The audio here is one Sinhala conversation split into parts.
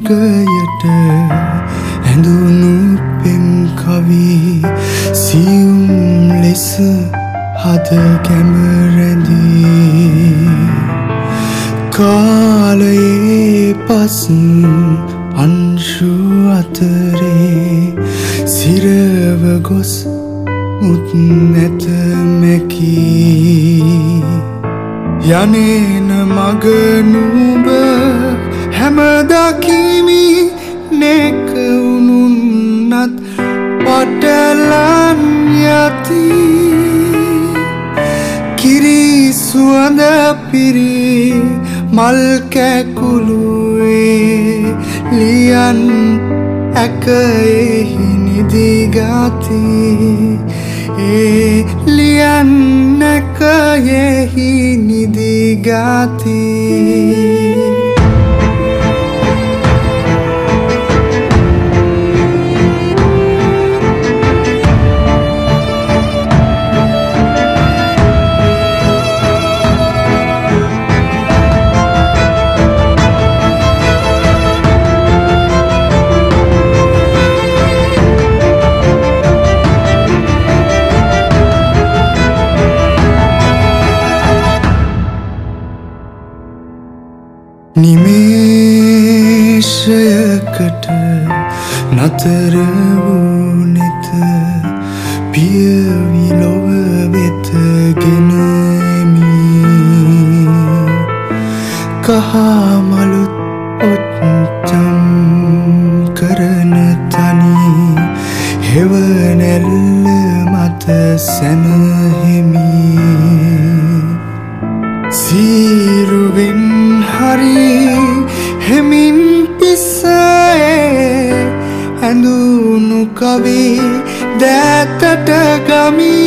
අංකයට ඇඳුණු පෙම් කවි සියුම් ලෙස හද කැමරැඳී කාලයේ පස් අංශු අතරේ සිරව ගොස් මුත් නැත මැකී යනේන මග නුඹ හැමදකිමි නෙක උනුන්නත් පටලන් යති කිරි සුවඳ පිරි මල් කැකුළුවේ ලියන් ඇකයෙහි නිදිගති ලියන් ඇකයෙහි නිදිගති නිමේෂයකට නතර වූ නෙත පියවි ලොව වෙත ගෙනමි කහ මලුත් ඔච්චම් කරන තනි හෙවනැල්ල මත සැනහෙමි සීරුවෙන් හරි හෙමින් පිස්සේ ඇඳුණු කවි දැතට ගමි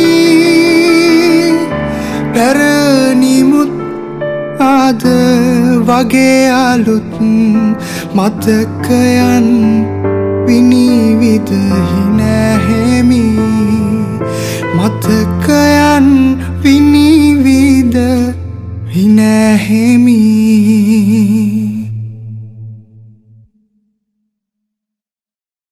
පැරණිමුත් ආද වගේ අලුත් මතකයන් විනිවිද හිනැහෙමි මතකයන් විනිවිද හිනැහෙමි